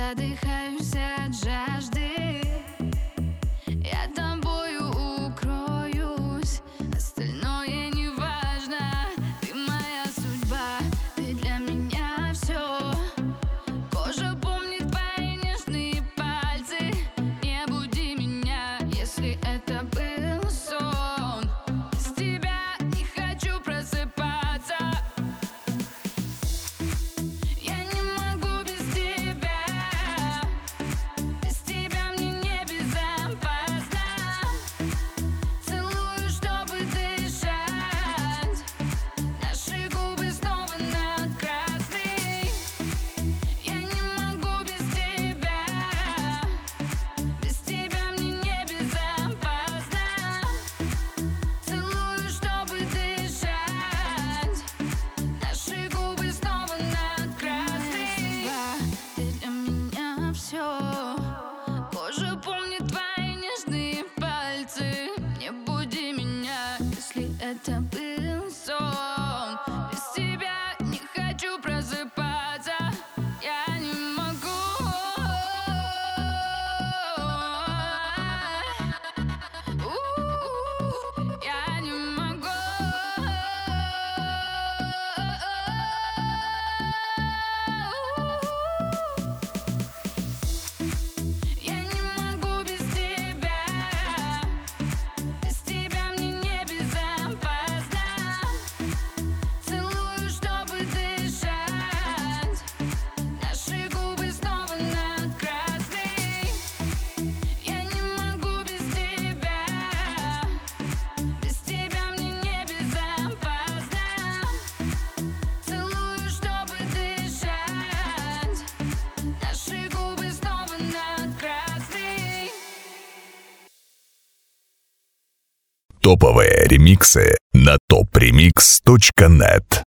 задыхаюсь от жажды. Я тобою укроюсь, остальное не важно. Ты моя судьба, ты для меня все. Кожа помнит твои нежные пальцы. Не буди меня, если это был сон. Без тебя не хочу просыпаться. Я не могу без тебя. Без тебя мне не безопасно. Целую, чтобы дышать. Наши губы снова накрасны. Я не могу без тебя. Без тебя мне не безопасно. Целую, чтобы дышать. Наши губы снова накрасны. Ты для меня все. Кожа помнит твои нежные пальцы. Не буди меня, если это был сон. Без тебя не хочу просыпаться. Я не могу. Я не могу. Я не могу без тебя. Без тебя мне не безопасно. Целую, чтобы дышать. Наши губы снова накрасны. Я не могу без тебя. Без тебя мне не безопасно. Целую, чтобы дышать. Наши губы снова накрасны. Топовые ремиксы на topremix.net.